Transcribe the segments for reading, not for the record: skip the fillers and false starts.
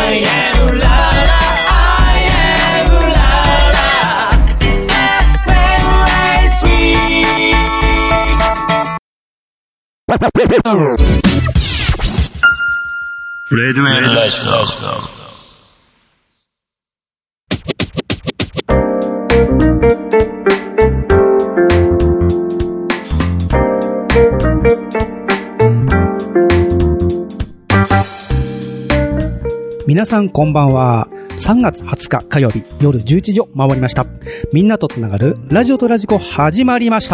I am la la I am la la FM sweet レディオラジコ皆さんこんばんは。3月20日火曜日夜11時を回りました。みんなとつながるラジオとラジコ始まりました。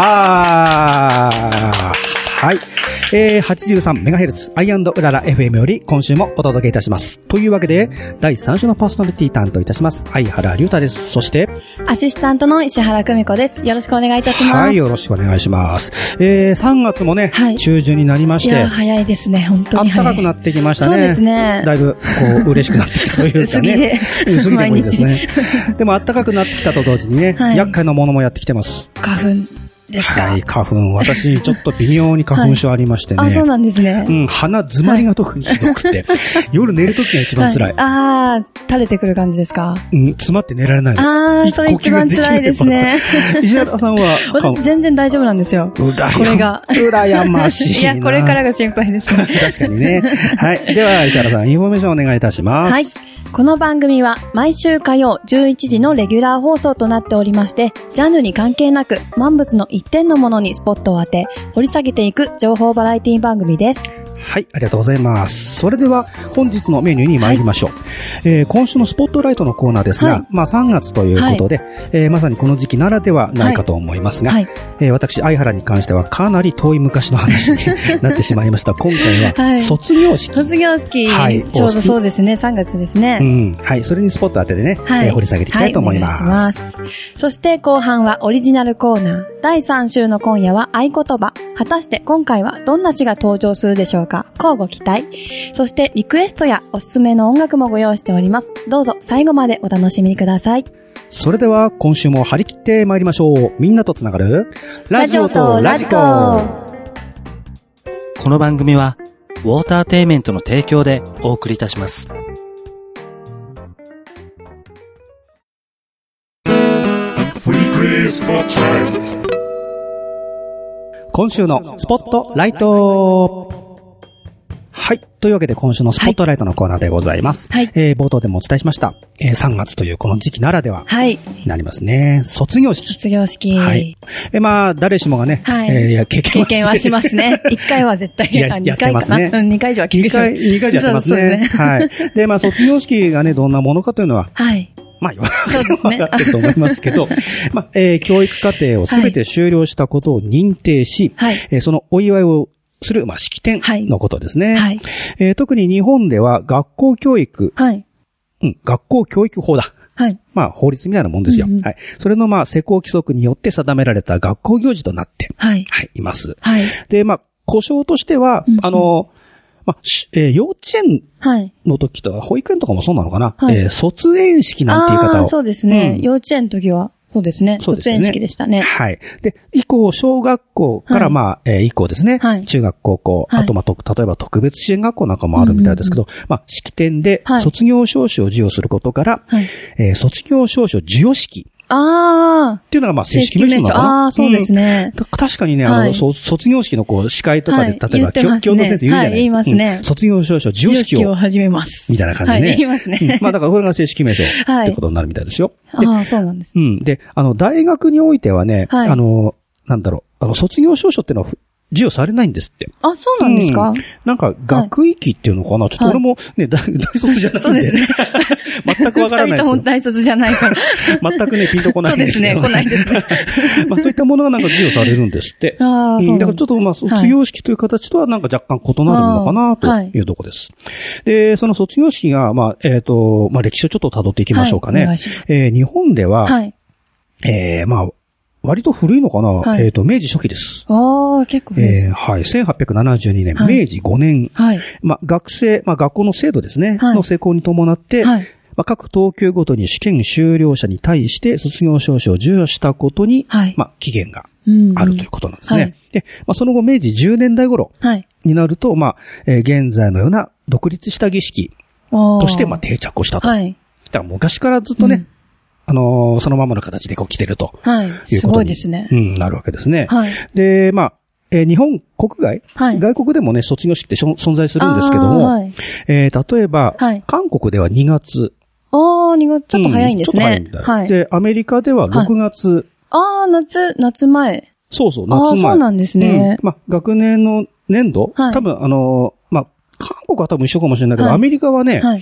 はい。83MHz アイ&うらら FM より今週もお届けいたします。というわけで、第3週のパーソナリティ担当いたします。相原龍太です。そして、 アシスタントの石原久美子です。よろしくお願いいたします。 はい、よろしくお願いします。3月もね、はい、中旬になりまして。 いや、早いですね、本当に早い。 暖かくなってきましたね。 そうですね。 だいぶ、嬉しくなってきたというかね。 薄着で。 薄着でもいいですね。でも暖かくなってきたと同時にね、はい、厄介なものもやってきてます。 花粉。ですか。 はい、花粉。私、ちょっと微妙に花粉症ありましてね。 はい、あ、そうなんですね。 うん、鼻詰まりが特にひどくて、はい、夜寝るときが一番辛い。 ああ、垂れてくる感じですか。 うん、詰まって寝られないの。 ああ、それ一番辛いですね。 石原さんは私全然大丈夫なんですよ。これが。 羨ましいな。 いや、これからが心配です。 確かにね。はい。では、石原さん、インフォメーションお願いいたします。 はい。この番組は毎週火曜11時のレギュラー放送となっておりまして、ジャンルに関係なく万物の一点のものにスポットを当て、掘り下げていく情報バラエティ番組です。 はい、ありがとうございます。それでは本日のメニューに参りましょう。はい、今週のスポットライトのコーナーですが、はい、まあ3月ということで、はい、まさにこの時期ならではないかと思いますが、はい私、相原に関してはかなり遠い昔の話になってしまいました。今回は卒業式。 卒業式、はい、ちょうどそうですね、3月ですね。 うん、はい、それにスポット当ててね、はい掘り下げていきたいと思います。はい、お願いします。 そして後半はオリジナルコーナー。第3週の今夜は合言葉。果たして今回はどんな詩が登場するでしょうか。乞うご期待。そしてリクエストやおすすめの音楽もご用意しております。どうぞ最後までお楽しみください。 それでは今週も張り切って参りましょう。みんなとつながるラジオとラジコ。 この番組はウォーターテイメントの提供でお送りいたします。 今週のスポットライト。はい。というわけで今週のスポットライトのコーナーでございます。はい。冒頭でもお伝えしました。3月というこの時期ならでは。はい。なりますね。卒業式。 卒業式。はい。 まあ、誰しもがね。はい。経験はしますね。1回は絶対やってますね。 2回以上は聞くし。 2回以上やってますね。はい。で、まあ、卒業式がね、どんなものかというのは。はい。まあ、言わなくても分かってると思いますけど、まあ、教育課程をすべて終了したことを認定し、はい。そのお祝いをする、まあ、式典のことですね。はい。特に日本では学校教育。はい。うん、学校教育法だ。はい。まあ、法律みたいなもんですよ。うんうん、はい。それの、まあ、施行規則によって定められた学校行事となって、はい。はい、います。はい。で、まあ、故障としては、うんうん、まあ幼稚園の時とか、保育園とかもそうなのかな、はい卒園式なんていう方を。 そうですね、うん。幼稚園の時は、そうですね。卒園式でしたね。 はい。で、以降、小学校から、まあ、以降ですね。はい。中学、高校、あと、まあ、例えば特別支援学校なんかもあるみたいですけど、まあ、式典で卒業証書を授与することから、はい。卒業証書授与式。っていうのが、まあ、正式名称なのかな。 そうですね。 確かにね、卒業式のこう、司会とかで、例えば、教頭先生言うじゃないですか。 言いますね。 卒業証書授与式を始めます。 みたいな感じでね。 言いますね。 まあ、だからこれが正式名称ってことになるみたいですよ。 そうなんです。 うん。で、大学においてはね、なんだろう、卒業証書っていうのは、授与されないんですって。 あ、そうなんですか、 なんか、学域っていうのかな、ちょっと俺もね、大卒じゃないんで。そうですね。全くわからないです。 大卒じゃないから。 全くね、ピンとこないんですけど。 そうですね、来ないですね。 まあそういったものがなんか授与されるんですって。ああ、そう。だからちょっとまあ卒業式という形とはなんか若干異なるのかなというところです。で、その卒業式が、まあ、まあ歴史をちょっと辿っていきましょうかね。日本では、まあ、割と古いのかな、はい、明治初期です。 ああ、結構古いです。 はい。1872年、明治5年。はい。まあ、学校の制度ですね。はい。の施行に伴って、はい。まあ、各等級ごとに試験終了者に対して卒業証書を授与したことに、はい。まあ、期限があるということなんですね。はい。で、まあ、その後、明治10年代頃になると、まあ、現在のような独立した儀式として、まあ、定着をしたと。はい。だから昔からずっとね、そのままの形でこう来てると。はい。 すごいですね。 なるわけですね。はい。で、まあ、日本国外、はい、外国でもね、卒業式って存在するんですけども、はい、例えば、はい、韓国では2月。 2月、ちょっと早いんですね。ちょっと早いんだ。 はい。で、アメリカでは6月。 夏前。 そうそう、夏前。 そうなんですね。 まあ、学年の年度、はい、多分まあ、韓国は多分一緒かもしれないけど、アメリカはね、はい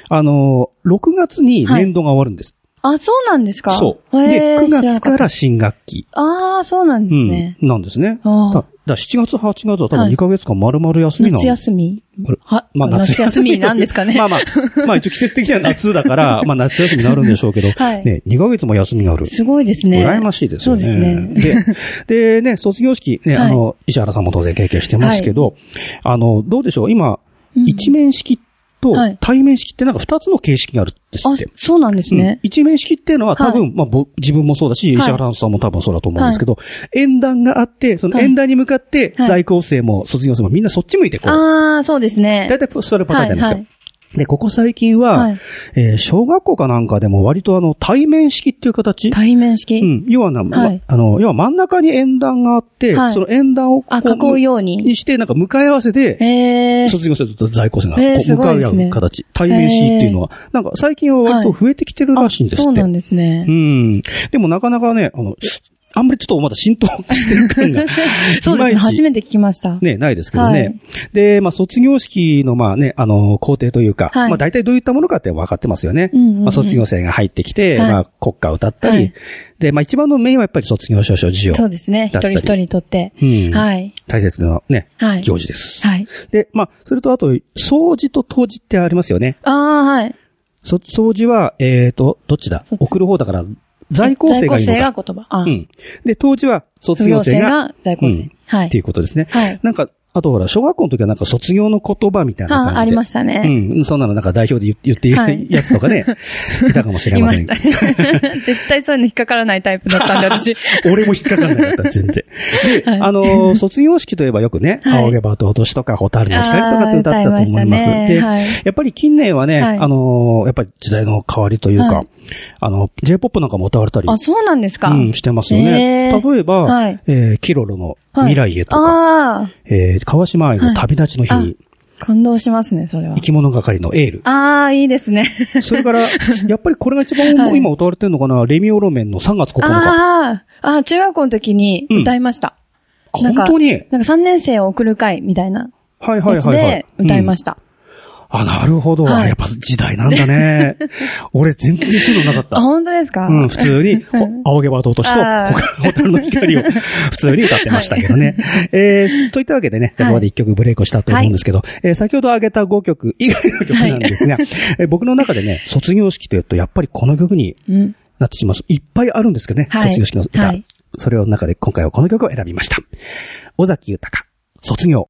、6月に年度が終わるんです。 そうなんですか？ そう。で、9月から新学期。 そうなんですね。 なんですね。だ7月、8月は多分2ヶ月間丸々休みなの。 夏休みまあ夏休みなんですかね。 まあ一応季節的には夏だから、まあ夏休みになるんでしょうけど、ね、2ヶ月も休みがある。 すごいですね。 羨ましいですよね。 そうですね。 でね、卒業式、ね、石原さんも当然経験してますけど、どうでしょう、今、一面式と対面式ってなんか2つの形式があるんですって。 そうなんですね。 一面式っていうのは多分、まあ自分もそうだし、石原さんも多分そうだと思うんですけど、演壇があって、その演壇に向かって、在校生も卒業生もみんなそっち向いてこう。 そうですね。 だいたいそれパターンなんですよ。で、ここ最近は、小学校かなんかでも割と対面式っていう形。 対面式。 要は要は真ん中に演壇があって、その演壇を囲うようにして、なんか向かい合わせで、卒業生と在校生がこう向かい合う形。対面式っていうのは、なんか最近は割と増えてきてるらしいんですって。 そうなんですね。 でもなかなかね、あんまりちょっとまだ浸透してる感が。 そうですね。初めて聞きました。 ね、ないですけどね。で、まあ、卒業式の、まあね、工程というか、まあ、大体どういったものかって分かってますよね。まあ、卒業生が入ってきて、まあ、国歌を歌ったり、で、まあ、一番のメインはやっぱり卒業証書授与。 そうですね。一人一人にとって。はい。 大切なね、行事です。はい。で、まあ、それとあと、掃除と当時ってありますよね。 はい。 掃除は、どっちだ？送る方だから、在校生がいいのか。 在校生が言葉。 で、当時は卒業生が在校生。はい。 っていうことですね。はい。なんか、あとほら、小学校の時はなんか卒業の言葉みたいな感じで。 ありましたね。 そんなのなんか代表で言っているやつとかね、いたかもしれません。 いましたね。絶対そういうの引っかからないタイプだったんで、私。 俺も引っかからなかった、全然。で、卒業式といえばよくね、仰げば尊しとか、蛍の光とかって歌ってたと思います。で、やっぱり近年はね、やっぱり時代の変わりというか、J-POP なんかも歌われたり。 そうなんですか。 してますよね。例えば、キロロの未来へとか、川島愛の旅立ちの日に。 感動しますね、それは。 生き物係のエール。いいですね。 それから、やっぱりこれが一番今歌われてるのかな、レミオロメンの3月9 日。中学校の時に歌いました。 本当に？ なんか3年生を送る会みたいな。やつで歌いました。 なるほど。やっぱ時代なんだね。俺全然そういうのなかった。 本当ですか？ 普通に、仰げば尊しと、蛍の光を普通に歌ってましたけどね。といったわけでね、ここで1曲ブレイクしたと思うんですけど、先ほど挙げた5曲以外の曲なんですが、僕の中でね、卒業式というとやっぱりこの曲になってしまいます。いっぱいあるんですけどね、卒業式の歌。それの中で今回はこの曲を選びました。尾崎豊、卒業。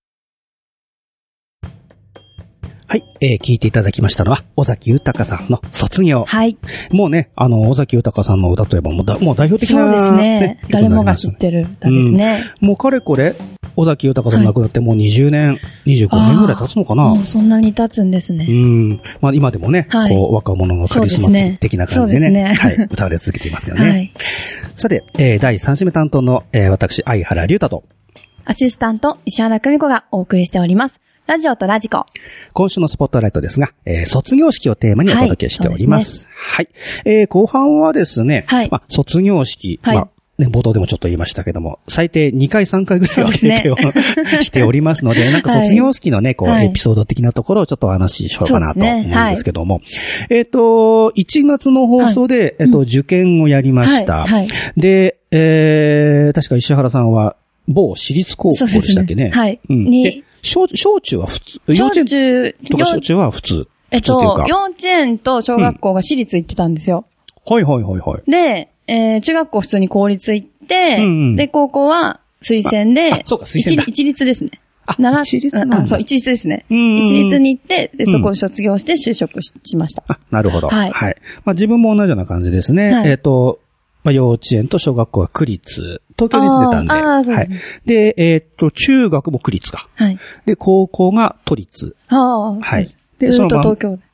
はい、聞いていただきましたのは、尾崎豊さんの卒業。はい。もうね、尾崎豊さんの歌といえばもう代表的な、 そうですね。誰もが知ってる歌ですね。 もうかれこれ、尾崎豊さん亡くなってもう20年、25年ぐらい経つのかな。もうそんなに経つんですね。 まあ今でもね、こう、若者のカリスマ的な感じでね、はい、歌われ続けていますよね。はい。さて、第3週目担当の、私、相原龍太と、 アシスタント、石原久美子がお送りしております。ラジオとラジコ。 今週のスポットライトですが、卒業式をテーマにお届けしております。はい。後半はですね、まあ、卒業式、まあ、ね、冒頭でもちょっと言いましたけども、最低2回3回ぐらいは経験をしておりますので、なんか卒業式のね、こう、エピソード的なところをちょっとお話ししようかなと思うんですけども、1月の放送で、受験をやりました。で、確か石原さんは、某私立高校でしたっけね。はい。小中は普通？幼稚園とか小中は普通？ 幼稚園と小学校が私立行ってたんですよ。 はいはいはいはい。 で、中学校普通に公立行って、で、高校は推薦で、 そうか、推薦だ。 一律ですね。 一律なんだ。 そう、一律ですね。一律に行って、で、そこを卒業して就職しました。 なるほど。はい。まあ自分も同じような感じですね。まあ、幼稚園と小学校は区立。東京に住んでたんで。はい。で、中学も区立か。はい。で、高校が都立。はい。 で、ずっと東京。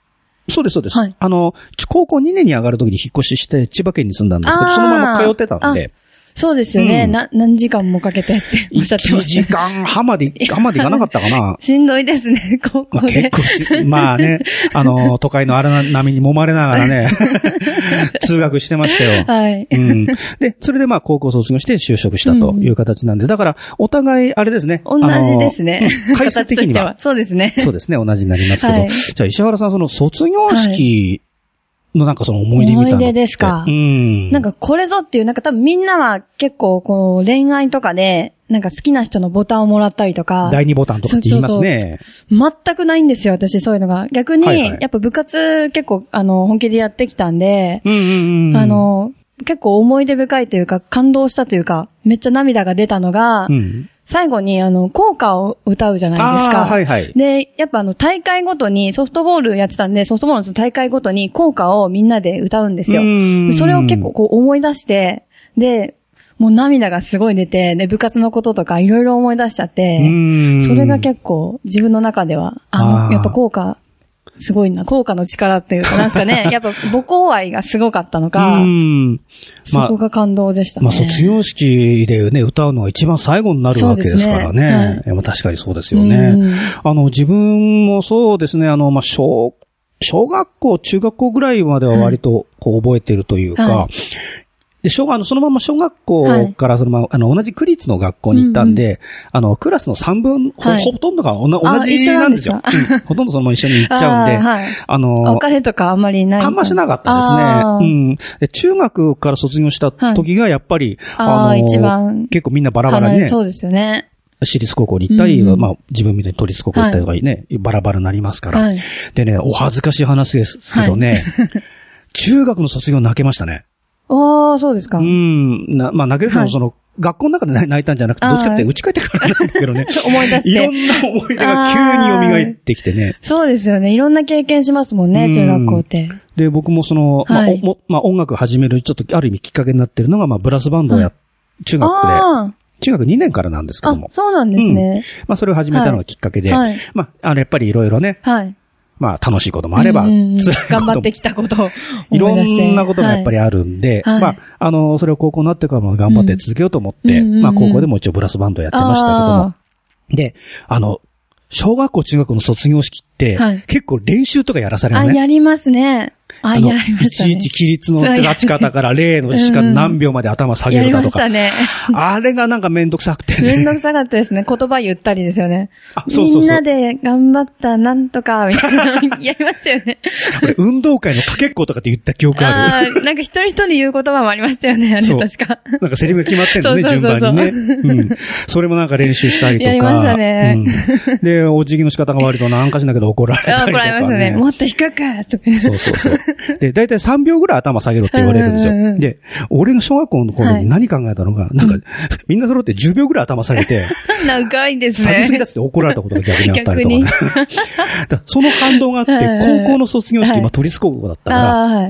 そうです、そうです。 はい、 高校2年に上がるときに引っ越しして千葉県に住んだんですけど、そのまま通ってたんで。 そうですよね。何時間もかけてっておっしゃってました。 1時間半まで行かなかったかな。 しんどいですね、高校で。 結構まあね、都会の荒波に揉まれながらね、通学してましたよ。 はい。 で、それでまあ高校卒業して就職したという形なんで、だからお互いあれですね。 同じですね。 回数的には。 そうですね。 そうですね、同じになりますけど。じゃあ石原さん、その卒業式、のなんかその思い出みたいな。 思い出ですか。なんかこれぞっていう、なんか多分みんなは結構こう恋愛とかで、なんか好きな人のボタンをもらったりとか。 第2ボタンとかって言いますね。 全くないんですよ、私そういうのが。逆に、やっぱ部活結構本気でやってきたんで、結構思い出深いというか感動したというか、めっちゃ涙が出たのが、最後に校歌を歌うじゃないですか。 はいはい。 で、やっぱ大会ごとにソフトボールやってたんで、ソフトボールの大会ごとに校歌をみんなで歌うんですよ。それを結構こう思い出して、で、もう涙がすごい出て、で、部活のこととかいろいろ思い出しちゃって、それが結構自分の中では、やっぱ校歌、すごいな、効果の力っていうか、なんですかね。やっぱ母校愛がすごかったのか、そこが感動でしたね。 卒業式でね、歌うのは一番最後になるわけですからね。確かにそうですよね。自分もそうですね、小学校、中学校ぐらいまでは割とこう覚えてるというか、で、そのまま小学校から同じ区立の学校に行ったんで、クラスの3分、ほとんどが同じなんですよ。ほとんどそのまま一緒に行っちゃうんで、 別れとかあんまりない。 あんましなかったですね。で、中学から卒業した時がやっぱり、 一番結構みんなバラバラにね。 そうですよね。 私立高校に行ったり、自分みたいに都立高校行ったりとかね、バラバラになりますから。でね、お恥ずかしい話ですけどね、中学の卒業泣けましたね。 ああ、そうですか。 泣けるのは学校の中で泣いたんじゃなくて、どっちかって家帰ってからなんだけどね。 思い出して。 いろんな思い出が急に蘇ってきてね。 そうですよね。いろんな経験しますもんね、中学校って。 で、僕も音楽始めるちょっとある意味きっかけになってるのが、ブラスバンドを中学2年からなんですけども。 そうなんですね。 それを始めたのがきっかけで、やっぱりいろいろね。楽しいこともあれば、辛いことも。 頑張ってきたことをいろんなことがやっぱりあるんで、それを高校になってからも頑張って続けようと思って、高校でも一応ブラスバンドやってましたけども。で、小学校中学校の卒業式って、結構練習とかやらされるね。 やりますね。やりましたね。 いちいち起立の立ち方から例のしか何秒まで頭下げるだとか。 やりましたね。 あれがなんかめんどくさくてね。 めんどくさかったですね。言葉言ったりですよね。 そう。 みんなで頑張ったなんとか、みたいな。やりましたよね。 俺、運動会のかけっことかって言った記憶ある。 なんか一人一人言う言葉もありましたよね、あれ確か。 なんかセリフが決まってんのね、順番にね。それもなんか練習したりとか。 やりましたね。 で、お辞儀の仕方が割となんかしなけど怒られたりとか。 怒られましたね。もっと低くとか。 そう。で、だいたい3秒ぐらい頭下げろって言われるんですよ。で、俺が小学校の頃に何考えたのが、なんか、みんな揃って10秒ぐらい頭下げて、 長いですね。 下げすぎだって怒られたことが逆にあったりとかね。その反動があって、高校の卒業式、都立高校だったから、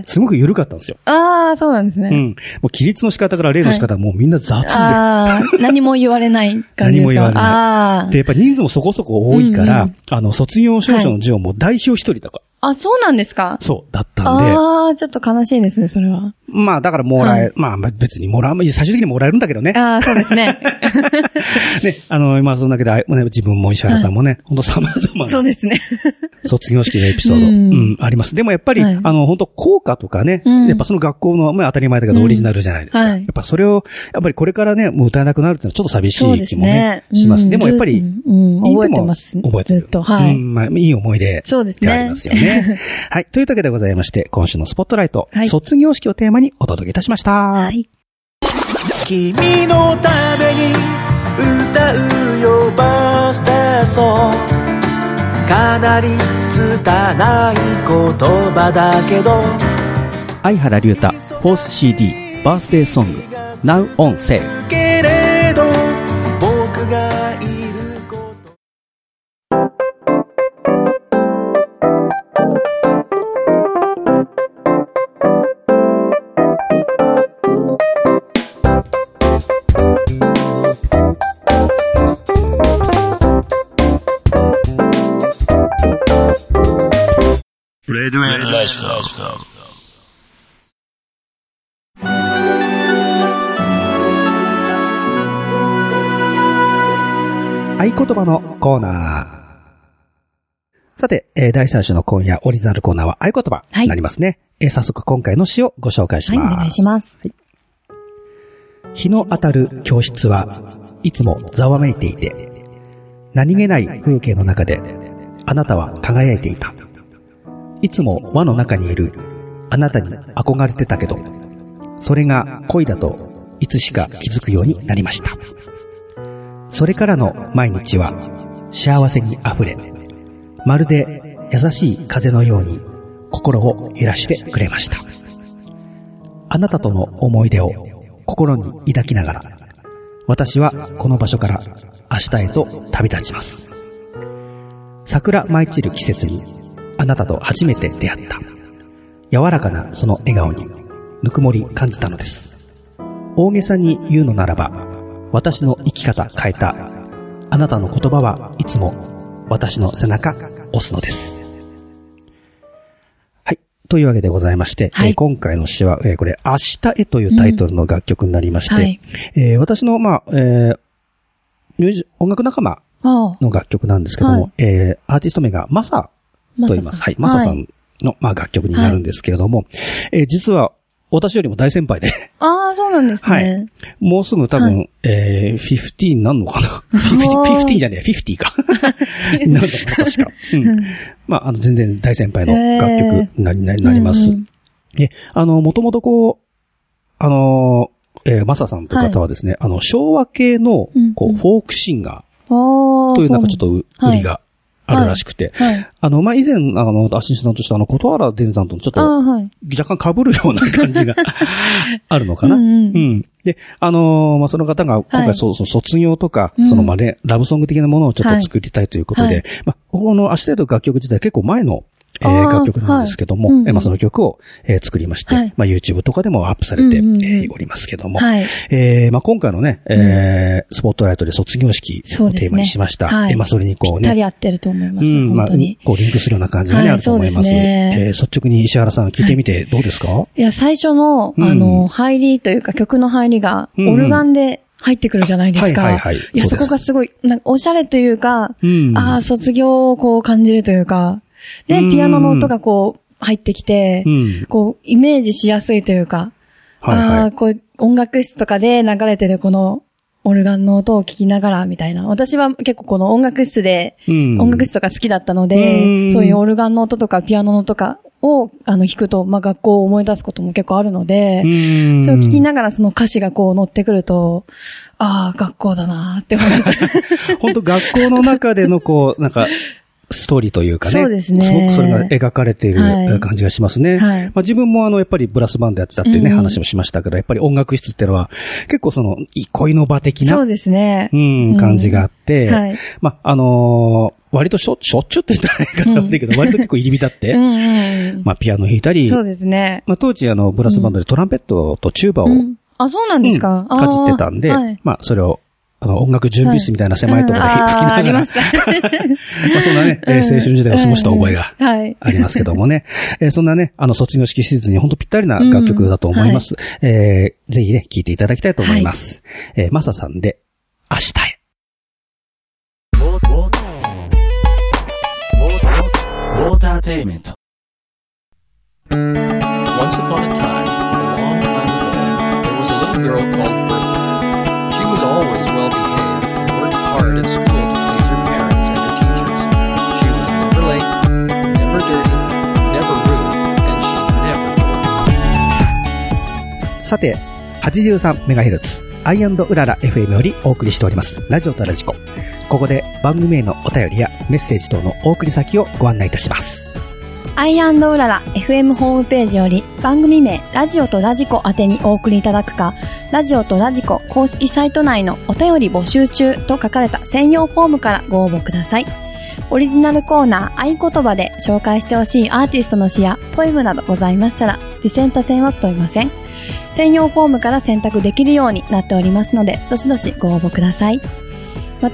すごく緩かったんですよ。 そうなんですね。 もう起立の仕方から例の仕方もうみんな雑で。 何も言われない感じですか。 何も言われない。で、やっぱ人数もそこそこ多いから、卒業証書の字をもう代表一人とか。 そうなんですか？ そう、だったんで。 ちょっと悲しいですね、それは。 だからもらえ、別に最終的にもらえるんだけどね。 そうですね。 ね、そんだけで、自分も石原さんもね、本当様々な。 そうですね。 卒業式のエピソード、あります。でもやっぱり、本当校歌とかね、やっぱその学校の、当たり前だけどオリジナルじゃないですか。やっぱそれを、やっぱりこれからね、もう歌えなくなるってのはちょっと寂しい気もね、します。でもやっぱり、 覚えてます。 覚えてる。ずっと、いい思い出でありますよね。はい。というわけでございまして、今週のスポットライト、卒業式をテーマにお届けいたしました。 君のために歌うよバースデーソング、かなり拙い言葉だけど、 相原龍太 4th CD バースデーソング Now on Sale。 けれど僕がいること、 レディオラジコ。 合言葉のコーナー。さて、第3週の今夜オリジナルコーナーは合言葉になりますね。早速今回の詩をご紹介します。 はい、お願いします。はい、 日の当たる教室はいつもざわめいていて、何気ない風景の中であなたは輝いていた。いつも輪の中にいるあなたに憧れてたけど、それが恋だといつしか気づくようになりました。それからの毎日は幸せにあふれ、まるで優しい風のように心を揺らしてくれました。あなたとの思い出を心に抱きながら、私はこの場所から明日へと旅立ちます。桜舞い散る季節にあなたと初めて出会った。柔らかなその笑顔にぬくもり感じたのです。大げさに言うのならば、私の生き方変えたあなたの言葉はいつも私の背中押すのです。はい。というわけでございまして、はい、今回の詩は、これ、明日へというタイトルの楽曲になりまして、はい私の、音楽仲間の楽曲なんですけども、アーティスト名がマサと言います。はい。マサさんの、楽曲になるんですけれども、実は私よりも大先輩で。 ああ、そうなんですね。はい。 もうすぐ多分、15になるのかな ?15 じゃねえ、50か。なるのかな、確か。全然大先輩の楽曲になります。もともとこう、マサさんという方はですね、昭和系の、フォークシンガーというなんかちょっと売りがあるらしくて、以前、アシスタントした琴原伝さんとちょっと、若干被るような感じがあるのかな。で、その方が今回卒業とか、ラブソング的なものをちょっと作りたいということで、この明日へと楽曲自体結構前の楽曲なんですけども、その曲を作りまして、YouTube とかでもアップされておりますけども、今回のね、スポットライトで卒業式をテーマにしました。それにこうね。 ぴったり合ってると思います。本当に。 リンクするような感じがね、あると思います。率直に石原さん聞いてみてどうですか？ いや、最初の、入りというか曲の入りが、オルガンで、入ってくるじゃないですか。いや、そこがすごい、おしゃれというか、卒業をこう感じるというか、で、ピアノの音がこう入ってきて、こうイメージしやすいというか、こう音楽室とかで流れてるこのオルガンの音を聞きながらみたいな。私は結構この音楽室で、音楽室とか好きだったので、そういうオルガンの音とかピアノの音とかを弾くと、学校を思い出すことも結構あるので、それを聞きながらその歌詞がこう乗ってくると、学校だなーって思います。 本当学校の中でのこう、なんか、ストーリーというかね。 そうですね。 すごくそれが描かれている感じがしますね。自分もやっぱりブラスバンドやってたってね、話もしましたけど、やっぱり音楽室ってのは、結構恋の場的な。 そうですね。 感じがあって、割としょっちゅうって言ったらいいかな悪いけど、割と結構入り浸って、ピアノ弾いたり、 そうですね。 当時ブラスバンドでトランペットとチューバを、 そうなんですか。 かじってたんで、それを、音楽準備室みたいな狭いところで吹きながら。ありました。そんなね、青春時代を過ごした覚えがありますけどもね。そんなね、卒業式シーズンに本当ぴったりな楽曲だと思います。ぜひね、聴いていただきたいと思います。マサさんで、明日へ。 ウォーターテイメント。 Once upon a time, a long time ago, there was a little girl called Bertha.She was always well-behaved and worked hard at school to please her parents and her teachers. She was never late, never dirty, never rude, and she never told. さて、83MHz、アイ&うらら FM よりお送りしております。ラジオとラジコ。ここで番組へのお便りやメッセージ等のお送り先をご案内いたします。 アイ&うらら FM ホームページより番組名ラジオとラジコ宛てにお送りいただくか、ラジオとラジコ公式サイト内のお便り募集中と書かれた専用フォームからご応募ください。オリジナルコーナー合言葉で紹介してほしいアーティストの詩やポエムなどございましたら、次戦他戦は問いません。専用フォームから選択できるようになっておりますので、どしどしご応募ください。また、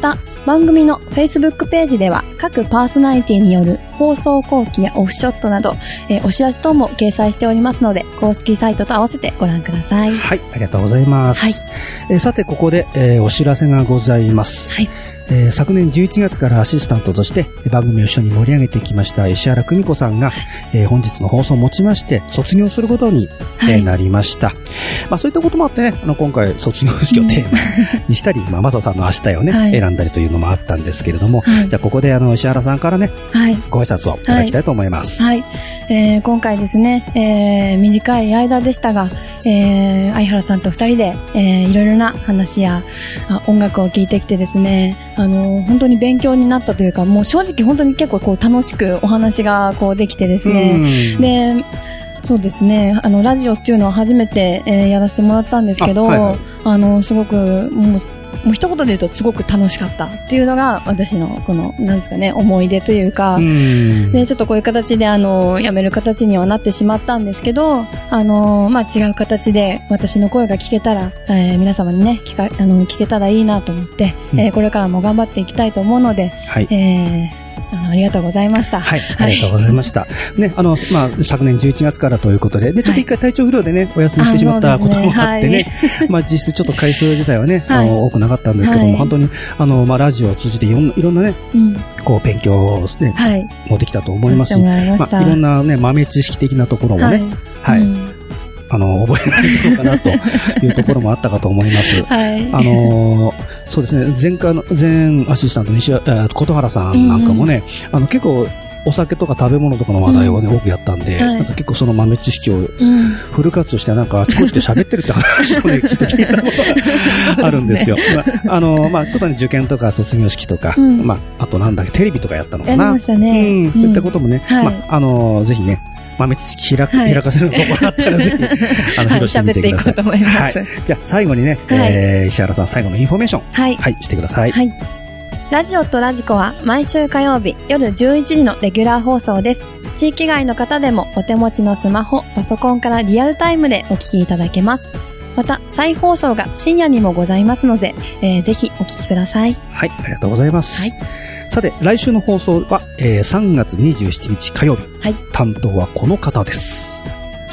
番組の Facebook ページでは各パーソナリティによる放送後期やオフショットなど、お知らせ等も掲載しておりますので、公式サイトと合わせてご覧ください。 はい、ありがとうございます。はい、さて、ここで、お知らせがございます。はい。昨年11月からアシスタントとして番組を一緒に盛り上げてきました石原久美子さんが、本日の放送をもちまして卒業することに、なりました。まあそういったこともあってね、今回卒業式をテーマにしたり、まあマサさんの明日をね、選んだりというのもあったんですけれども、じゃあここで石原さんからね、ご挨拶をいただきたいと思います。 はい。今回ですね、短い間でしたが、相原さんと二人で、いろいろな話や音楽を聴いてきてですね、本当に勉強になったというか、もう正直本当に結構こう楽しくお話がこうできてですね。で、そうですね、ラジオっていうのは初めて、やらせてもらったんですけど、すごく、もう一言で言うとすごく楽しかったっていうのが私のこの、なんですかね、思い出というか、で、ちょっとこういう形で辞める形にはなってしまったんですけど、まあ、違う形で私の声が聞けたら、皆様にね、聞けたらいいなと思って、これからも頑張っていきたいと思うので、ありがとうございました。 はい、ありがとうございました。ね、まあ、昨年11月からということで、ちょっと一回体調不良でね、お休みしてしまったこともあってね、まあ、実質ちょっと回数自体はね、多くなかったんですけども、本当に、まあ、ラジオを通じていろんなね、こう、勉強をね、もできたと思いますし、まあ、いろんなね、豆知識的なところもね、覚えられたのかなというところもあったかと思います。そうですね、前アシスタントの琴原さんなんかもね、結構、お酒とか食べ物とかの話題をね、多くやったんで、なんか結構その豆知識をフル活用してなんかあちこちで喋ってるって話をね、ちょっと聞いたことがあるんですよ。まあちょっとね、受験とか卒業式とか、まああとなんだっけ、テレビとかやったのかな。 やりましたね。 そういったこともね、まあぜひね、豆知識開かせるところあったらぜひ、広してみてください。 喋っていこうと思います。 じゃあ最後にね、石原さん最後のインフォメーション。はい。してください。はい。 ラジオとラジコは毎週火曜日夜11時のレギュラー放送です。地域外の方でもお手持ちのスマホ、パソコンからリアルタイムでお聞きいただけます。また、再放送が深夜にもございますので、ぜひお聞きください。 はい、ありがとうございます。はい。さて、来週の放送は、3月27日火曜日。はい。担当はこの方です。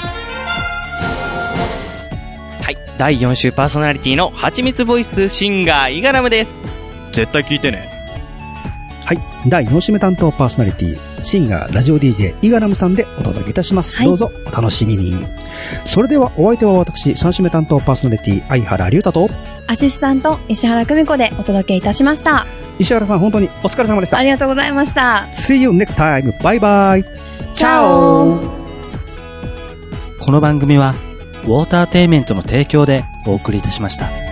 はい。第4週パーソナリティのはちみつボイスシンガーイガラムです。絶対聞いてね。 はい。第4週目担当パーソナリティ、シンガー、ラジオ DJ、イガラムさんでお届けいたします。はい、どうぞお楽しみに。それではお相手は私、3週目担当パーソナリティ、相原龍太と、 アシスタント、石原久美子でお届けいたしました。 石原さん、本当にお疲れ様でした。 ありがとうございました。 See you next time. バイバイ。チャオ。 この番組は、ウォーターテイメントの提供でお送りいたしました。